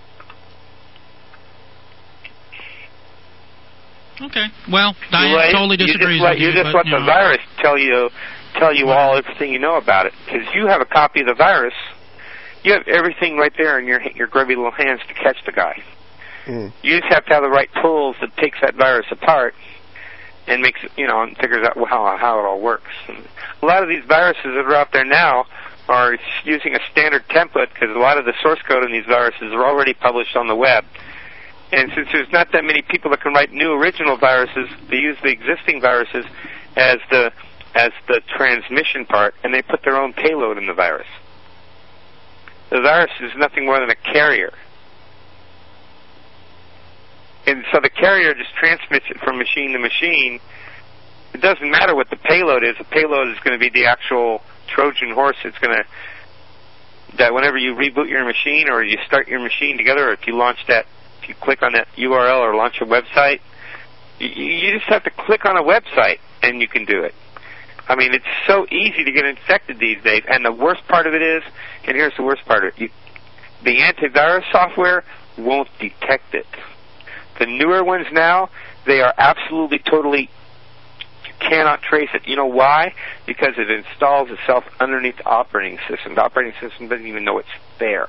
Okay. Well, Diane totally disagrees with you. You just let the virus tell you everything you know about it, because you have a copy of the virus. You have everything right there in your grubby little hands to catch the guy. You just have to have the right tools that takes that virus apart and makes it, and figures out how it all works. And a lot of these viruses that are out there now are using a standard template, because a lot of the source code in these viruses are already published on the web. And since there's not that many people that can write new original viruses, they use the existing viruses as the transmission part, and they put their own payload in the virus. The virus is nothing more than a carrier. And so the carrier just transmits it from machine to machine. It doesn't matter what the payload is. The payload is going to be the actual Trojan horse. It's going to, that whenever you reboot your machine or you start your machine together, or if you click on that URL or launch a website, you just have to click on a website and you can do it. I mean, it's so easy to get infected these days. And the worst part of it is, and here's the worst part of it, the antivirus software won't detect it. The newer ones now, they are absolutely, totally, you cannot trace it. You know why? Because it installs itself underneath the operating system. The operating system doesn't even know it's there.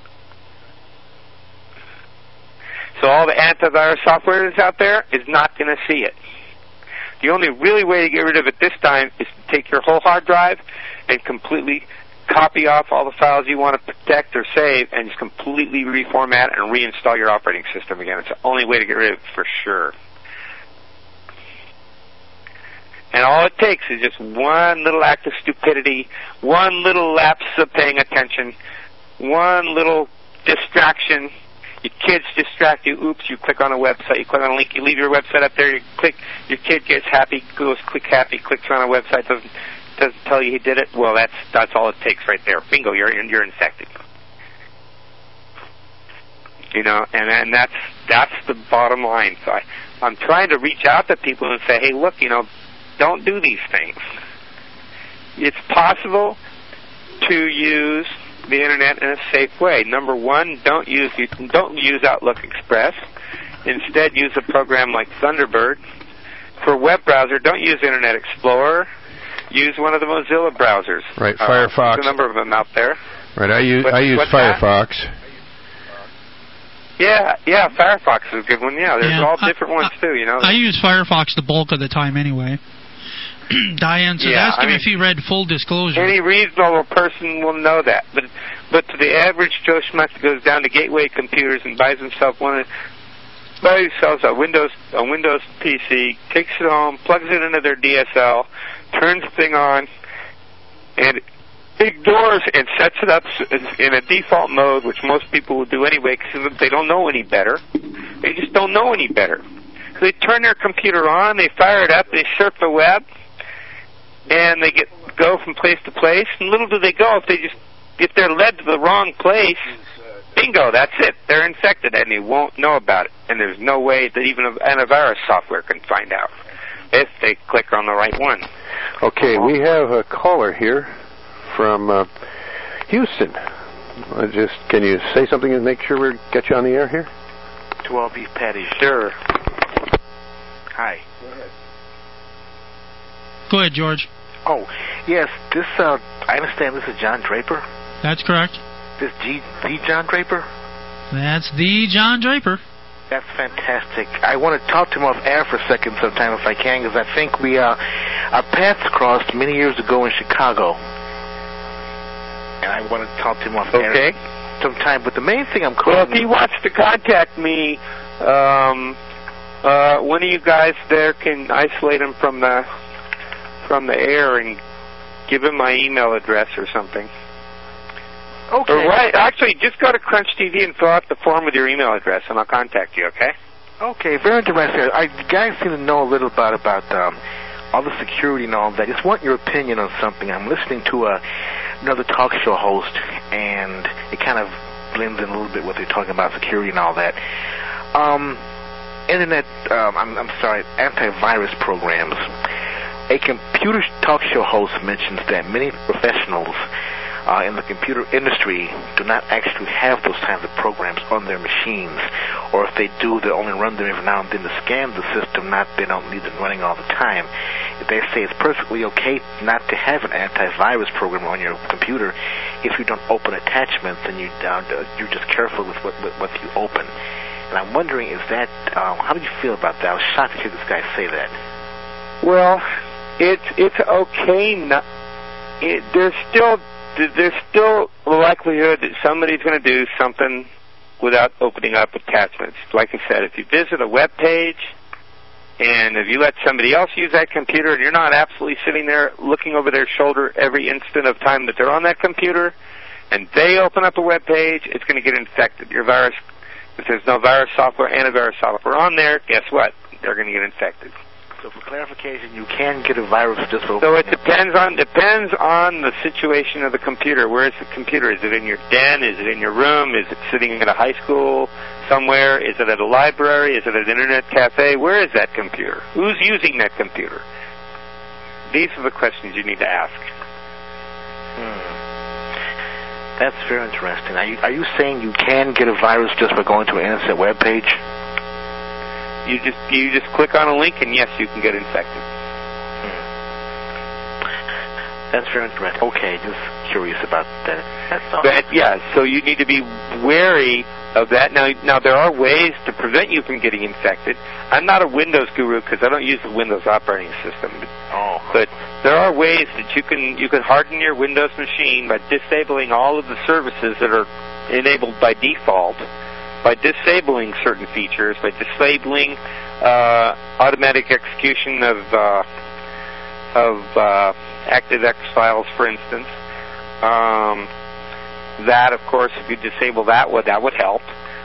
So all the antivirus software that's out there is not going to see it. The only really way to get rid of it this time is to take your whole hard drive and completely copy off all the files you want to protect or save and just completely reformat and reinstall your operating system again. It's the only way to get rid of it for sure. And all it takes is just one little act of stupidity, one little lapse of paying attention, one little distraction. Your kids distract you. Oops, you click on a website, you click on a link, you leave your website up there, you click, your kid gets happy, goes click happy, clicks on a website, doesn't tell you he did it. Well, that's all it takes right there. Bingo, you're infected. You know, and that's the bottom line. So I'm trying to reach out to people and say, hey, look, you know, don't do these things. It's possible to use the internet in a safe way. Number one, don't use Outlook Express. Instead, use a program like Thunderbird. For web browser, don't use Internet Explorer. Use one of the Mozilla browsers. Right, Firefox. There's a number of them out there. Right, I use Firefox. Yeah, Firefox is a good one. Yeah, there's all different ones too. You know, I use Firefox the bulk of the time anyway. Diane says, ask him if he read Full Disclosure. Any reasonable person will know that. But to the average Joe Schmuck that goes down to Gateway Computers and buys himself a Windows PC, takes it home, plugs it into their DSL, turns the thing on, and ignores and sets it up in a default mode, which most people will do anyway because they don't know any better. They just don't know any better. So they turn their computer on, they fire it up, they surf the web, and they go from place to place. And little do they go if they're led to the wrong place. Bingo, that's it. They're infected, and they won't know about it. And there's no way that even antivirus software can find out if they click on the right one. Okay, we have a caller here from Houston. Can you say something and make sure we get you on the air here? 12 beef patties. Sure. Hi. Go ahead, George. Oh, yes. This I understand this is John Draper. That's correct. This the John Draper? That's the John Draper. That's fantastic. I want to talk to him off air for a second sometime if I can, because I think our paths crossed many years ago in Chicago. And I want to talk to him off air sometime. But the main thing I'm calling... Well, if he wants to contact me, one of you guys there can isolate him from the air and give him my email address or something. Okay. Or actually, just go to Crunch TV and fill out the form with your email address, and I'll contact you, okay? Okay, very interesting. You guys seem to know a little about all the security and all that. Just want your opinion on something. I'm listening to another talk show host, and it kind of blends in a little bit what they're talking about security and all that. Internet, antivirus programs. A computer talk show host mentions that many professionals in the computer industry do not actually have those kinds of programs on their machines, or if they do, they only run them every now and then to scan the system. They don't need them running all the time. They say it's perfectly okay not to have an antivirus program on your computer if you don't open attachments and you're just careful with what you open. And I'm wondering, how do you feel about that? I was shocked to hear this guy say that. Well, it's okay. There's still a likelihood that somebody's going to do something without opening up attachments. Like I said, if you visit a web page and if you let somebody else use that computer and you're not absolutely sitting there looking over their shoulder every instant of time that they're on that computer, and they open up a web page, it's going to get infected. Your virus, if there's no virus software, antivirus software on there, guess what? They're going to get infected. So for clarification, you can get a virus just for... So it depends on the situation of the computer. Where is the computer? Is it in your den? Is it in your room? Is it sitting at a high school somewhere? Is it at a library? Is it at an internet cafe? Where is that computer? Who's using that computer? these are the questions you need to ask. That's very interesting. Are you saying you can get a virus just by going to an innocent web page? You just click on a link, and yes, you can get infected. That's very interesting. Okay, just curious about that. That's all. But, yeah, so you need to be wary of that. Now there are ways to prevent you from getting infected. I'm not a Windows guru because I don't use the Windows operating system. But there are ways that you can harden your Windows machine by disabling all of the services that are enabled by default, by disabling certain features, by disabling automatic execution of ActiveX files, for instance. That, of course, if you disable that would help.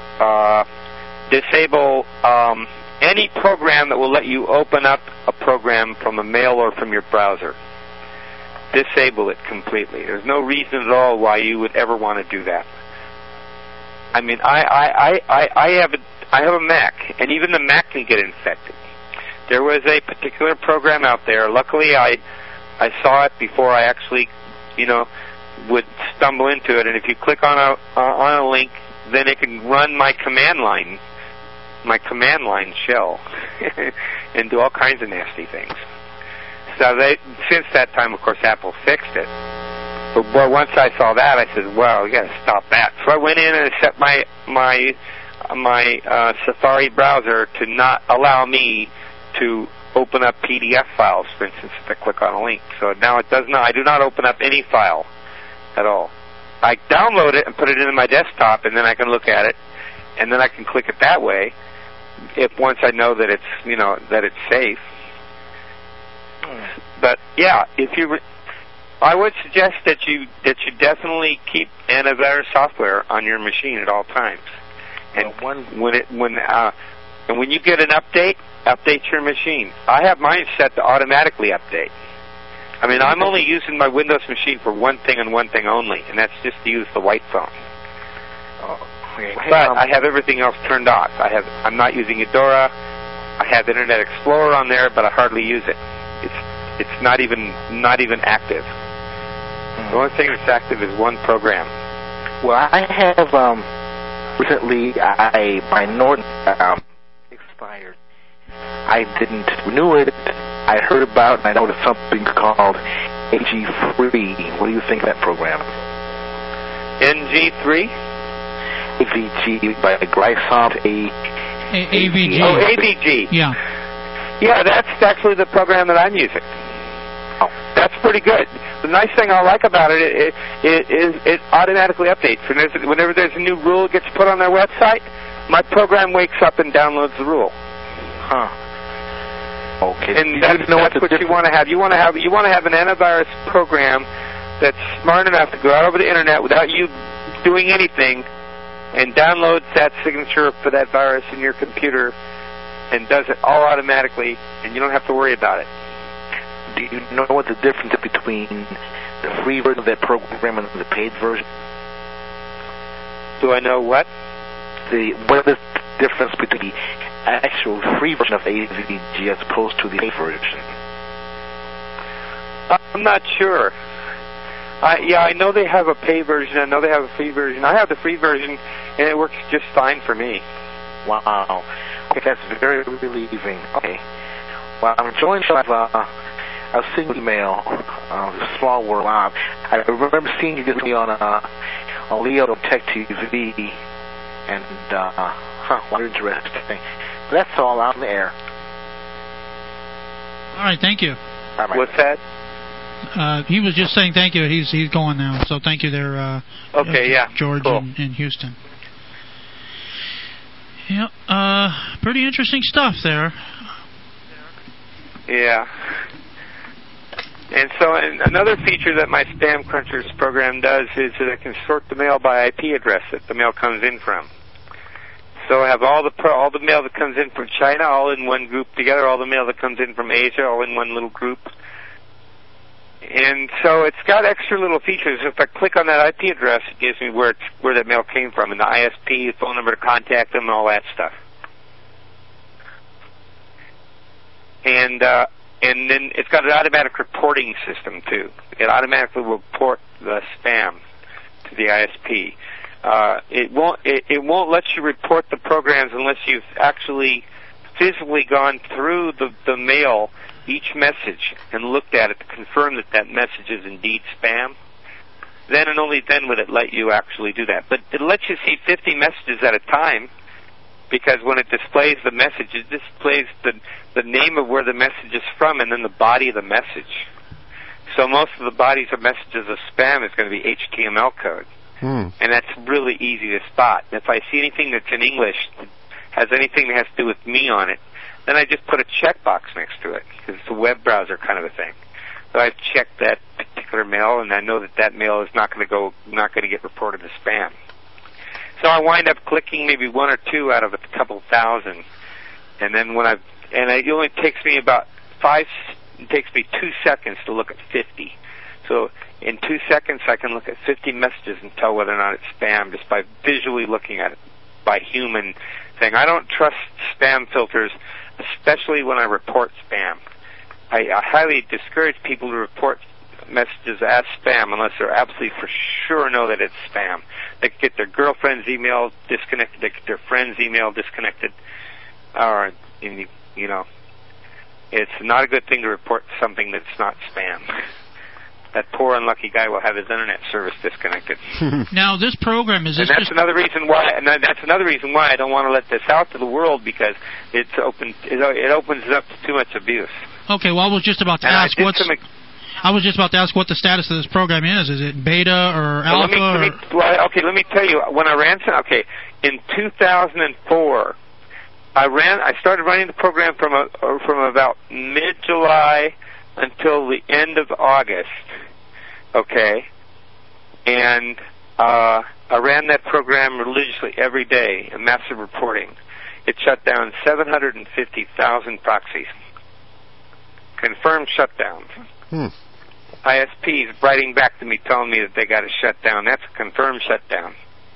Disable any program that will let you open up a program from a mail or from your browser. Disable it completely. There's no reason at all why you would ever want to do that. I mean, I have a Mac, and even the Mac can get infected. There was a particular program out there. Luckily, I saw it before I actually, would stumble into it. And if you click on a link, then it can run my command line shell, and do all kinds of nasty things. So since that time, of course, Apple fixed it. But once I saw that, I said, "Well, we got to stop that." So I went in and I set my Safari browser to not allow me to open up PDF files, for instance, if I click on a link. So now it does not. I do not open up any file at all. I download it and put it into my desktop, and then I can look at it, and then I can click it that way. If once I know that it's safe. But yeah, I would suggest that you definitely keep antivirus software on your machine at all times. And when you get an update your machine. I have mine set to automatically update. I mean, I'm only using my Windows machine for one thing and one thing only, and that's just to use the white phone. But I have everything else turned off. I'm not using Eudora. I have Internet Explorer on there, but I hardly use it. It's not even active. The only thing that's active is one program. Well, I have recently my Norton expired. I didn't renew it. I heard about, and I know there's something called AG3. What do you think of that program? NG3? AVG by Microsoft. AVG. Oh, AVG. Yeah. Yeah, that's actually the program that I'm using. Oh, that's pretty good. The nice thing I like about it is it automatically updates. Whenever there's a new rule that gets put on their website, my program wakes up and downloads the rule. Huh. Okay. And that's what you want to have. You want to have an antivirus program that's smart enough to go out over the internet without you doing anything and downloads that signature for that virus in your computer and does it all automatically, and you don't have to worry about it. Do you know what the difference is between the free version of that program and the paid version? Do I know what? What is the difference between the actual free version of AVG as opposed to the paid version? I'm not sure. I know they have a paid version. I know they have a free version. I have the free version, and it works just fine for me. Wow. Okay, that's very relieving. Okay. Well, I'm enjoying a single email, Small World Live. I remember seeing you just on Leo Tech TV, and what interesting. But that's all out in the air. All right, thank you. Bye-bye. What's that? He was just saying thank you. He's going now, so thank you there. Okay, yeah, George cool. in Houston. Yeah, pretty interesting stuff there. Yeah. And so another feature that my Spam Crunchers program does is that it can sort the mail by IP address that the mail comes in from. So I have all the mail that comes in from China all in one group together, all the mail that comes in from Asia all in one little group. And so it's got extra little features. If I click on that IP address, it gives me where that mail came from, and the ISP, the phone number to contact them, and all that stuff. And And then it's got an automatic reporting system, too. It automatically will report the spam to the ISP. It won't let you report the programs unless you've actually physically gone through the mail, each message, and looked at it to confirm that that message is indeed spam. Then and only then would it let you actually do that. But it lets you see 50 messages at a time, because when it displays the message, it displays the name of where the message is from and then the body of the message. So most of the bodies of messages of spam is going to be HTML code. And that's really easy to spot. And if I see anything that's in English that has anything that has to do with me on it, then I just put a checkbox next to it, because it's a web browser kind of a thing. So I've checked that particular mail, and I know that mail is not going to get reported as spam. So I wind up clicking maybe one or two out of a couple thousand, and then it only takes me about 2 seconds to look at 50. So in 2 seconds I can look at 50 messages and tell whether or not it's spam just by visually looking at it by human thing. I don't trust spam filters, especially when I report spam. I highly discourage people to report messages as spam unless they're absolutely for sure know that it's spam. They could get their girlfriend's email disconnected, they could get their friend's email disconnected, or, you know, it's not a good thing to report something that's not spam. That poor unlucky guy will have his internet service disconnected. Now, this program is. And that's another reason why. And that's another reason why I don't want to let this out to the world, because it opens it up to too much abuse. Okay, well, I was just about to ask what the status of this program is. Is it beta or alpha? Let me tell you. When I ran, in 2004, I started running the program from about mid-July until the end of August. Okay, and I ran that program religiously every day, a massive reporting. It shut down 750,000 proxies. Confirmed shutdowns. ISPs writing back to me telling me that they got to shut down. That's a confirmed shutdown.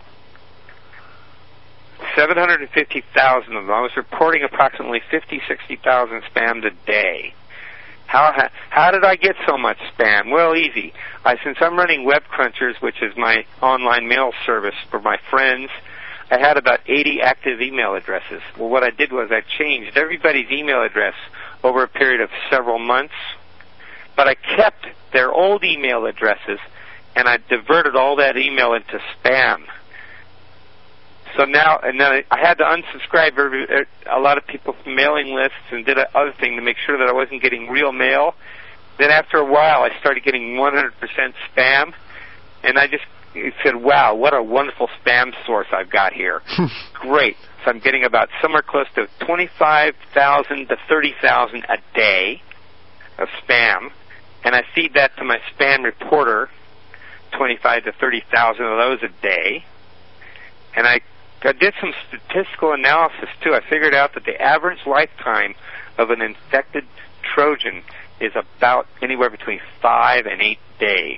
750,000 of them. I was reporting approximately 60,000 spams a day. How did I get so much spam? Well, easy. Since I'm running Web Crunchers, which is my online mail service for my friends, I had about 80 active email addresses. Well, what I did was I changed everybody's email address over a period of several months, but I kept their old email addresses, and I diverted all that email into spam. So now, and then I had to unsubscribe a lot of people from mailing lists and did other thing to make sure that I wasn't getting real mail. Then after a while, I started getting 100% spam, and I just said, wow, what a wonderful spam source I've got here. Great. So I'm getting about somewhere close to 25,000 to 30,000 a day of spam, and I feed that to my spam reporter, 25 to 30,000 of those a day, and I did some statistical analysis, too. I figured out that the average lifetime of an infected Trojan is about anywhere between 5 and 8 days.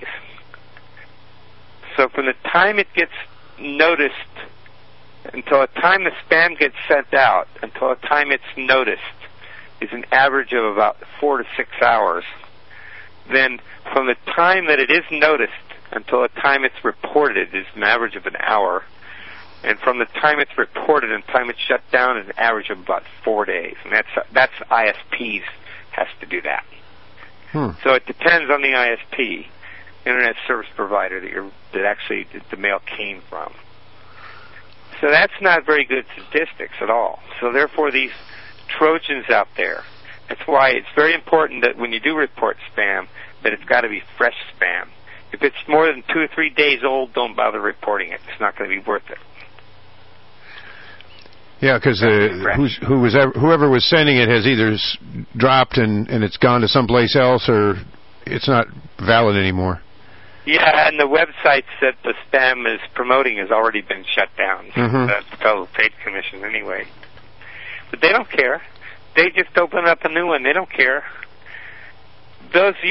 So from the time it gets noticed until the time the spam gets sent out, until the time it's noticed, is an average of about 4 to 6 hours. Then from the time that it is noticed until the time it's reported is an average of an hour. And from the time it's reported and the time it's shut down is an average of about 4 days. And that's ISPs has to do that. So it depends on the ISP, Internet Service Provider, that actually the mail came from. So that's not very good statistics at all. So therefore these Trojans out there, that's why it's very important that when you do report spam, that it's got to be fresh spam. If it's more than 2 or 3 days old, don't bother reporting it. It's not going to be worth it. Yeah, because whoever was sending it has either dropped and it's gone to someplace else, or it's not valid anymore. Yeah, and the websites that the spam is promoting has already been shut down. That's the Federal Trade Commission anyway. But they don't care. They just open up a new one. They don't care. Those